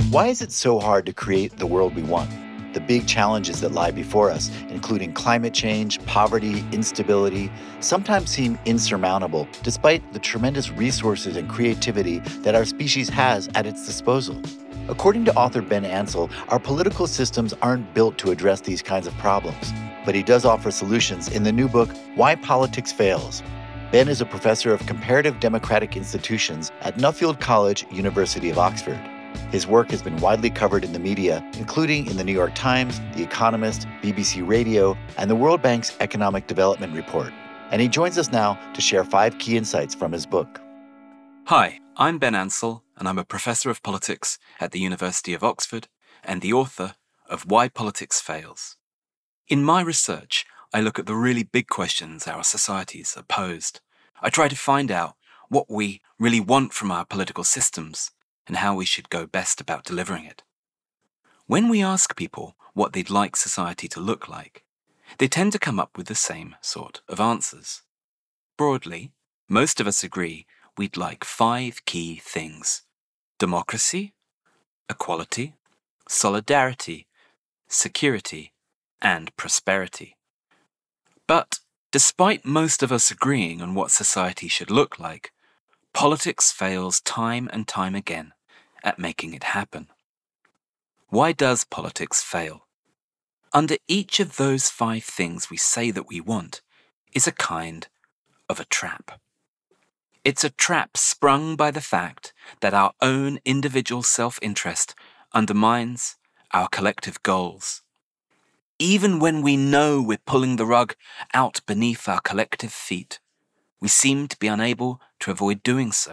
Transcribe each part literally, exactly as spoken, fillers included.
Why is it so hard to create the world we want? The big challenges that lie before us, including climate change, poverty, instability, sometimes seem insurmountable despite the tremendous resources and creativity that our species has at its disposal. According to author Ben Ansell, our political systems aren't built to address these kinds of problems, but he does offer solutions in the new book, Why Politics Fails. Ben is a professor of comparative democratic institutions at Nuffield College, University of Oxford. His work has been widely covered in the media, including in the New York Times, The Economist, B B C Radio, and the World Bank's Economic Development Report. And he joins us now to share five key insights from his book. Hi, I'm Ben Ansell, and I'm a professor of politics at the University of Oxford and the author of Why Politics Fails. In my research, I look at the really big questions our societies are posed. I try to find out what we really want from our political systems and how we should go best about delivering it. When we ask people what they'd like society to look like, they tend to come up with the same sort of answers. Broadly, most of us agree we'd like five key things: democracy, equality, solidarity, security, and prosperity. But despite most of us agreeing on what society should look like, politics fails time and time again at making it happen. Why does politics fail? Under each of those five things we say that we want is a kind of a trap. It's a trap sprung by the fact that our own individual self-interest undermines our collective goals. Even when we know we're pulling the rug out beneath our collective feet, we seem to be unable to avoid doing so.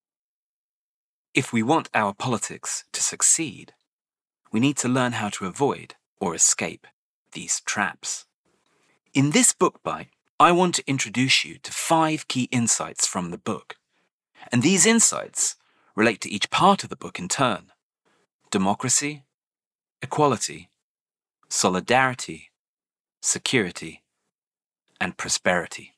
If we want our politics to succeed, we need to learn how to avoid or escape these traps. In this book bite, I want to introduce you to five key insights from the book. And these insights relate to each part of the book in turn: democracy, equality, solidarity, security, and prosperity.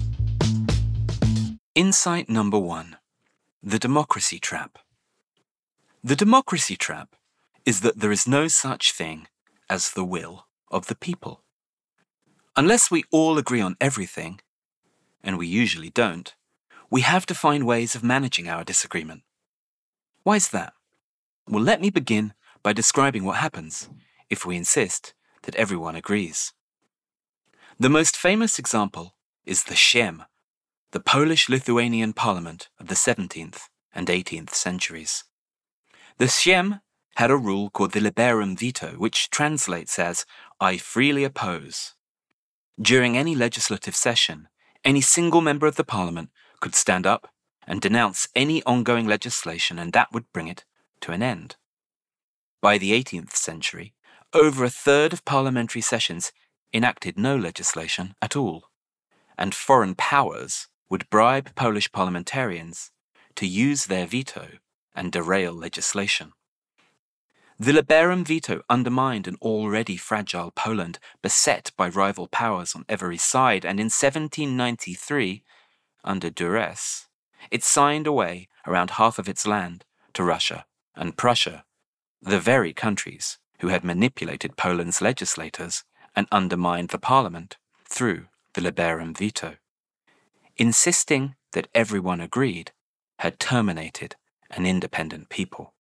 Insight number one: the democracy trap. The democracy trap is that there is no such thing as the will of the people. Unless we all agree on everything, and we usually don't, we have to find ways of managing our disagreement. Why is that? Well, let me begin by describing what happens if we insist that everyone agrees. The most famous example is the Sejm, the Polish-Lithuanian parliament of the seventeenth and eighteenth centuries. The Sejm had a rule called the liberum veto, which translates as "I freely oppose." During any legislative session, any single member of the parliament could stand up and denounce any ongoing legislation, and that would bring it to an end. By the eighteenth century, over a third of parliamentary sessions enacted no legislation at all, and foreign powers would bribe Polish parliamentarians to use their veto and derail legislation. The liberum veto undermined an already fragile Poland beset by rival powers on every side, and in seventeen ninety-three, under duress, it signed away around half of its land to Russia and Prussia, the very countries who had manipulated Poland's legislators and undermined the parliament through the liberum veto. Insisting that everyone agreed had terminated an independent people.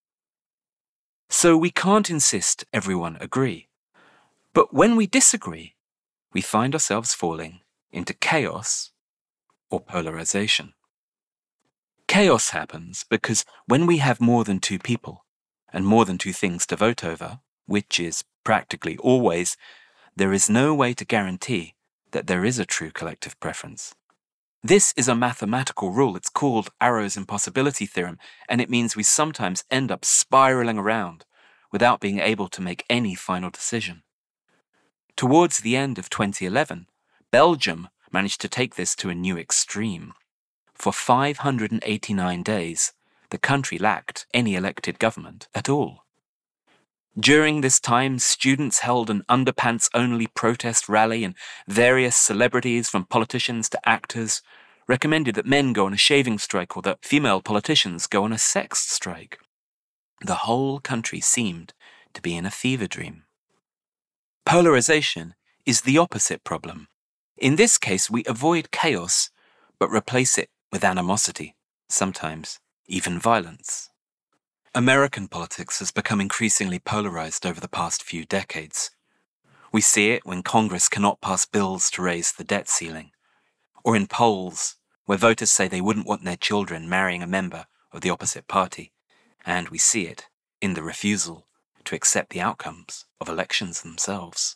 So we can't insist everyone agree. But when we disagree, we find ourselves falling into chaos or polarization. Chaos happens because when we have more than two people and more than two things to vote over, which is practically always, there is no way to guarantee that there is a true collective preference. This is a mathematical rule. It's called Arrow's impossibility theorem, and it means we sometimes end up spiraling around without being able to make any final decision. Towards the end of twenty eleven, Belgium managed to take this to a new extreme. For five hundred eighty-nine days, the country lacked any elected government at all. During this time, students held an underpants-only protest rally, and various celebrities, from politicians to actors, recommended that men go on a shaving strike or that female politicians go on a sex strike. The whole country seemed to be in a fever dream. Polarization is the opposite problem. In this case, we avoid chaos, but replace it with animosity, sometimes even violence. American politics has become increasingly polarized over the past few decades. We see it when Congress cannot pass bills to raise the debt ceiling, or in polls where voters say they wouldn't want their children marrying a member of the opposite party, and we see it in the refusal to accept the outcomes of elections themselves.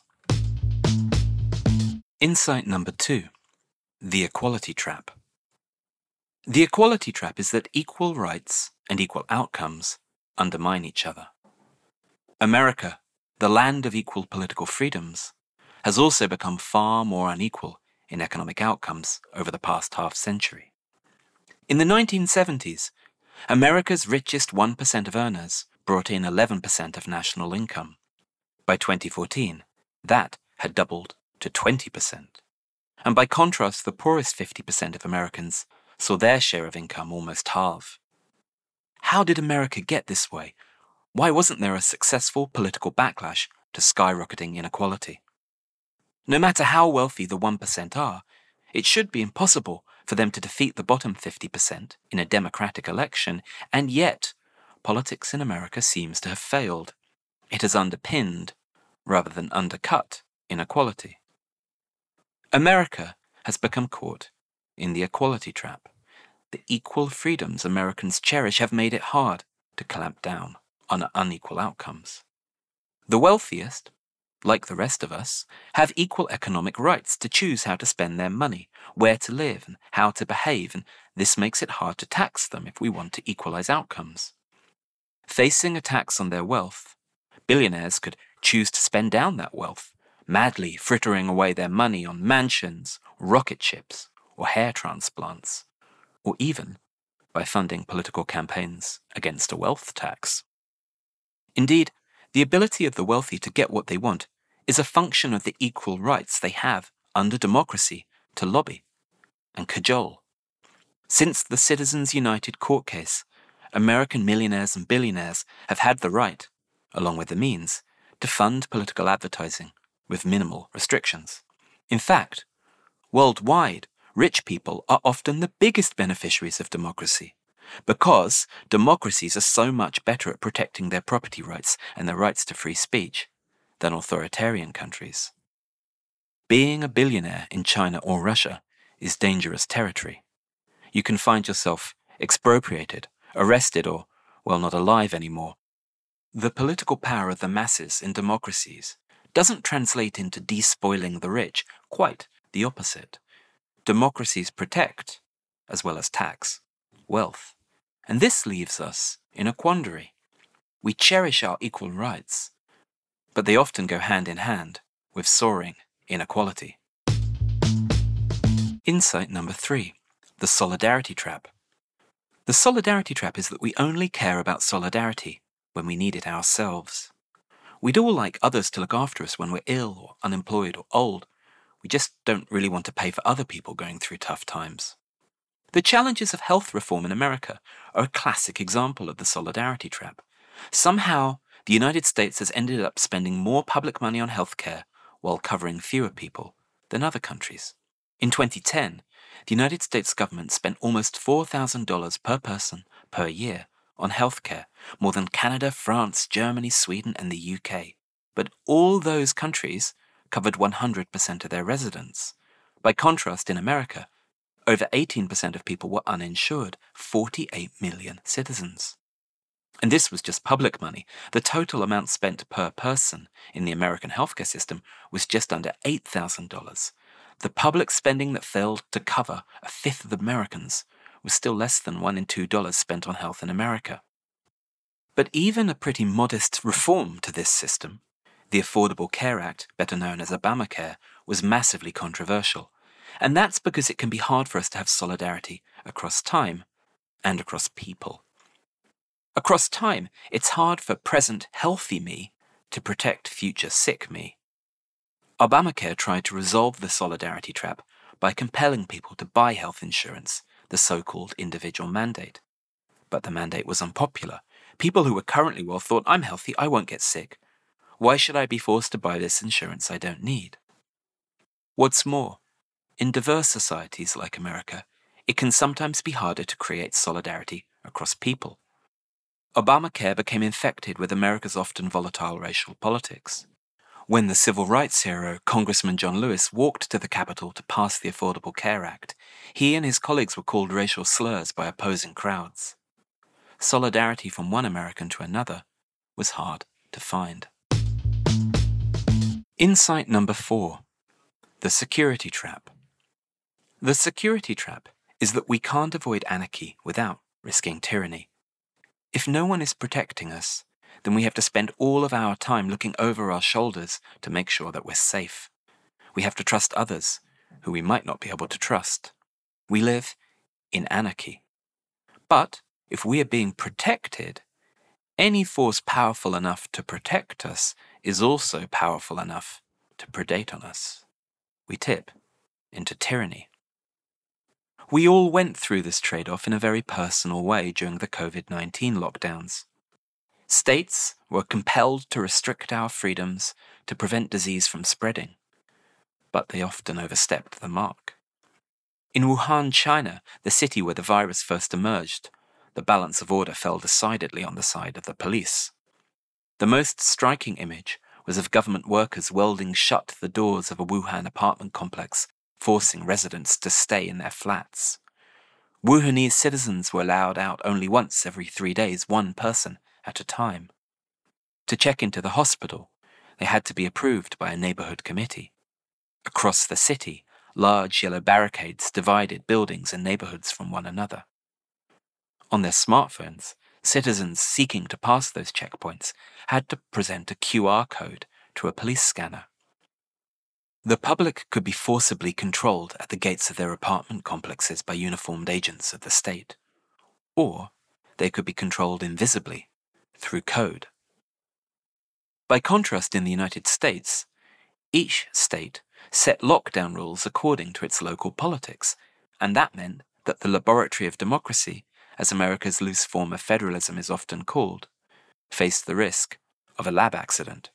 Insight number two, the equality trap. The equality trap is that equal rights and equal outcomes undermine each other. America, the land of equal political freedoms, has also become far more unequal in economic outcomes over the past half century. In the nineteen seventies, America's richest one percent of earners brought in eleven percent of national income. By twenty fourteen, that had doubled to twenty percent. And by contrast, the poorest fifty percent of Americans saw their share of income almost halve. How did America get this way? Why wasn't there a successful political backlash to skyrocketing inequality? No matter how wealthy the one percent are, it should be impossible for them to defeat the bottom fifty percent in a democratic election, and yet politics in America seems to have failed. It has underpinned, rather than undercut, inequality. America has become caught in the equality trap. The equal freedoms Americans cherish have made it hard to clamp down on unequal outcomes. The wealthiest, like the rest of us, have equal economic rights to choose how to spend their money, where to live, and how to behave, and this makes it hard to tax them if we want to equalize outcomes. Facing a tax on their wealth, billionaires could choose to spend down that wealth, madly frittering away their money on mansions, rocket ships, or hair transplants, or even by funding political campaigns against a wealth tax. Indeed, the ability of the wealthy to get what they want is a function of the equal rights they have under democracy to lobby and cajole. Since the Citizens United court case, American millionaires and billionaires have had the right, along with the means, to fund political advertising with minimal restrictions. In fact, worldwide, rich people are often the biggest beneficiaries of democracy, because democracies are so much better at protecting their property rights and their rights to free speech than authoritarian countries. Being a billionaire in China or Russia is dangerous territory. You can find yourself expropriated, arrested, or, well, not alive anymore. The political power of the masses in democracies doesn't translate into despoiling the rich, quite the opposite. Democracies protect, as well as tax, wealth. And this leaves us in a quandary. We cherish our equal rights, but they often go hand in hand with soaring inequality. Insight number three, the solidarity trap. The solidarity trap is that we only care about solidarity when we need it ourselves. We'd all like others to look after us when we're ill or unemployed or old. We just don't really want to pay for other people going through tough times. The challenges of health reform in America are a classic example of the solidarity trap. Somehow, the United States has ended up spending more public money on healthcare while covering fewer people than other countries. In twenty ten, the United States government spent almost four thousand dollars per person per year on healthcare, more than Canada, France, Germany, Sweden, and the U K. But all those countries covered one hundred percent of their residents. By contrast, in America, over eighteen percent of people were uninsured, forty-eight million citizens. And this was just public money. The total amount spent per person in the American healthcare system was just under eight thousand dollars. The public spending that failed to cover a fifth of Americans was still less than one in two dollars spent on health in America. But even a pretty modest reform to this system, the Affordable Care Act, better known as Obamacare, was massively controversial. And that's because it can be hard for us to have solidarity across time and across people. Across time, it's hard for present healthy me to protect future sick me. Obamacare tried to resolve the solidarity trap by compelling people to buy health insurance, the so-called individual mandate. But the mandate was unpopular People who were currently well thought, I'm healthy, I won't get sick. Why should I be forced to buy this insurance I don't need? What's more, in diverse societies like America, it can sometimes be harder to create solidarity across people. Obamacare became infected with America's often volatile racial politics. When the civil rights hero, Congressman John Lewis, walked to the Capitol to pass the Affordable Care Act, he and his colleagues were called racial slurs by opposing crowds. Solidarity from one American to another was hard to find. Insight number four. The security trap. The security trap is that we can't avoid anarchy without risking tyranny. If no one is protecting us, then we have to spend all of our time looking over our shoulders to make sure that we're safe. We have to trust others, who we might not be able to trust. We live in anarchy. But if we are being protected, any force powerful enough to protect us is also powerful enough to predate on us. We tip into tyranny. We all went through this trade-off in a very personal way during the COVID nineteen lockdowns. States were compelled to restrict our freedoms to prevent disease from spreading, but they often overstepped the mark. In Wuhan, China, the city where the virus first emerged, the balance of order fell decidedly on the side of the police. The most striking image was of government workers welding shut the doors of a Wuhan apartment complex, forcing residents to stay in their flats. Wuhanese citizens were allowed out only once every three days, one person at a time. To check into the hospital, they had to be approved by a neighborhood committee. Across the city, large yellow barricades divided buildings and neighborhoods from one another. On their smartphones, citizens seeking to pass those checkpoints had to present a Q R code to a police scanner. The public could be forcibly controlled at the gates of their apartment complexes by uniformed agents of the state, or they could be controlled invisibly through code. By contrast, in the United States, each state set lockdown rules according to its local politics, and that meant that the laboratory of democracy, as America's loose form of federalism is often called, faced the risk of a lab accident.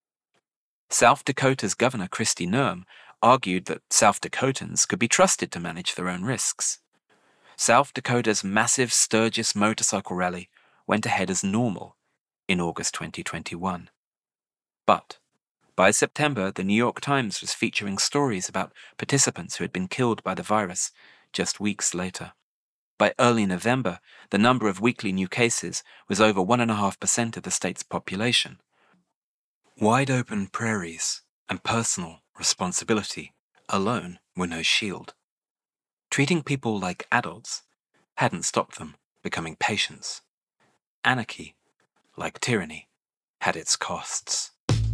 South Dakota's Governor Kristi Noem argued that South Dakotans could be trusted to manage their own risks. South Dakota's massive Sturgis motorcycle rally went ahead as normal in August twenty twenty-one. But by September, the New York Times was featuring stories about participants who had been killed by the virus just weeks later. By early November, the number of weekly new cases was over one point five percent of the state's population. Wide-open prairies and personal responsibility alone were no shield. Treating people like adults hadn't stopped them becoming patients. Anarchy, like tyranny, had its costs.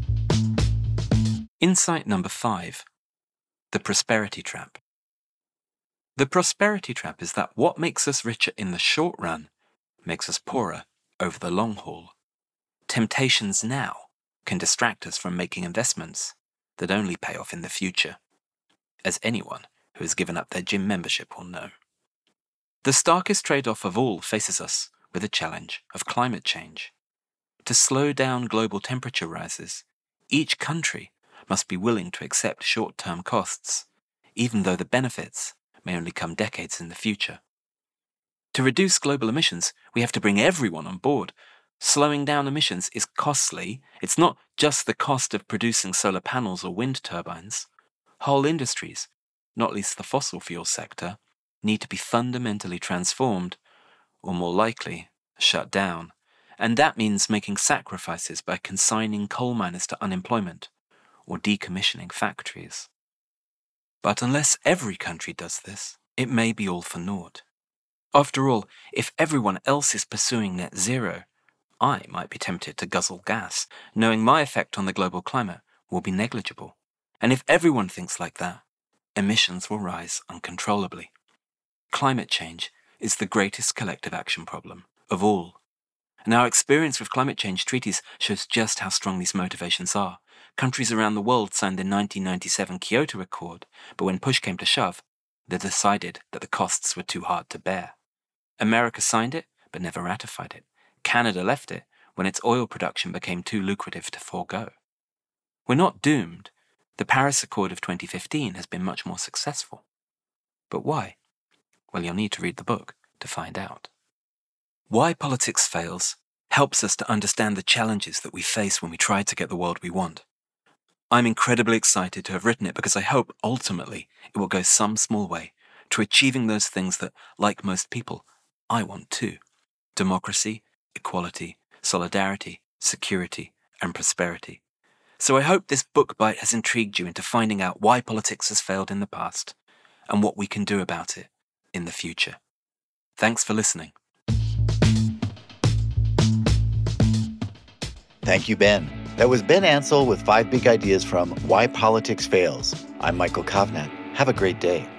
Insight number five. The prosperity trap. The prosperity trap is that what makes us richer in the short run makes us poorer over the long haul. Temptations now can distract us from making investments that only pay off in the future, as anyone who has given up their gym membership will know. The starkest trade-off of all faces us with the challenge of climate change. To slow down global temperature rises, each country must be willing to accept short-term costs, even though the benefits may only come decades in the future. To reduce global emissions, we have to bring everyone on board. Slowing down emissions is costly. It's not just the cost of producing solar panels or wind turbines. Whole industries, not least the fossil fuel sector, need to be fundamentally transformed, or more likely, shut down. And that means making sacrifices by consigning coal miners to unemployment or decommissioning factories. But unless every country does this, it may be all for naught. After all, if everyone else is pursuing net zero, I might be tempted to guzzle gas, knowing my effect on the global climate will be negligible. And if everyone thinks like that, emissions will rise uncontrollably. Climate change is the greatest collective action problem of all. And our experience with climate change treaties shows just how strong these motivations are. Countries around the world signed the nineteen ninety-seven Kyoto Accord, but when push came to shove, they decided that the costs were too hard to bear. America signed it, but never ratified it. Canada left it when its oil production became too lucrative to forego. We're not doomed. The Paris Accord of twenty fifteen has been much more successful. But why? Well, you'll need to read the book to find out. Why Politics Fails helps us to understand the challenges that we face when we try to get the world we want. I'm incredibly excited to have written it because I hope, ultimately, it will go some small way to achieving those things that, like most people, I want too. Democracy, equality, solidarity, security, and prosperity. So I hope this book bite has intrigued you into finding out why politics has failed in the past and what we can do about it in the future. Thanks for listening. Thank you, Ben. That was Ben Ansel with five big ideas from Why Politics Fails. I'm Michael Kovnat. Have a great day.